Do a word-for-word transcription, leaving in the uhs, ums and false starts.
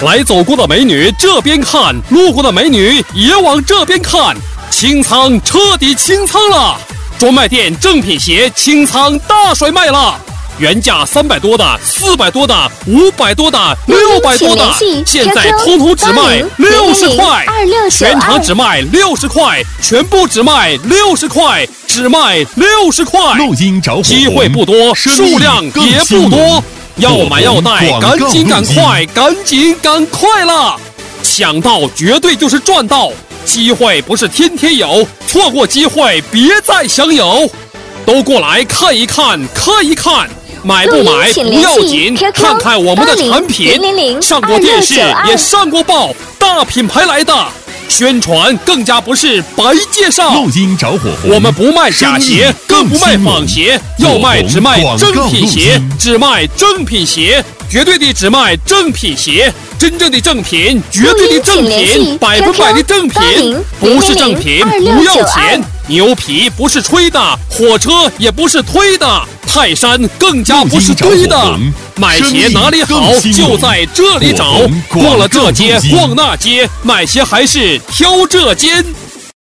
来走过的美女这边看，路过的美女也往这边看，清仓彻底清仓了。专卖店正品鞋清仓大甩卖了，原价三百多的、四百多的、五百多的、六百多的，现在通通只卖六十块，全场只卖六十块，全部只卖六十块，只卖六十块。 录音找火， 机会不多，数量也不多，要买要带，赶紧赶快，赶紧赶快了！抢到绝对就是赚到，机会不是天天有，错过机会别再享有。都过来看一看，看一看。买不买不要紧，看看我们的产品，上过电视也上过报，大品牌来的，宣传更加不是白介绍。 录音找火红， 我们不卖假鞋，更不卖仿鞋，要卖只卖正品鞋，只卖正品鞋，绝对的只卖正品鞋，真正的正品，绝对的正品，百分百的正品，不是正品不要钱。牛皮不是吹的，火车也不是推的，泰山更加不是堆的。买鞋哪里好，就在这里找。逛了这街，逛那街，买鞋还是挑这间。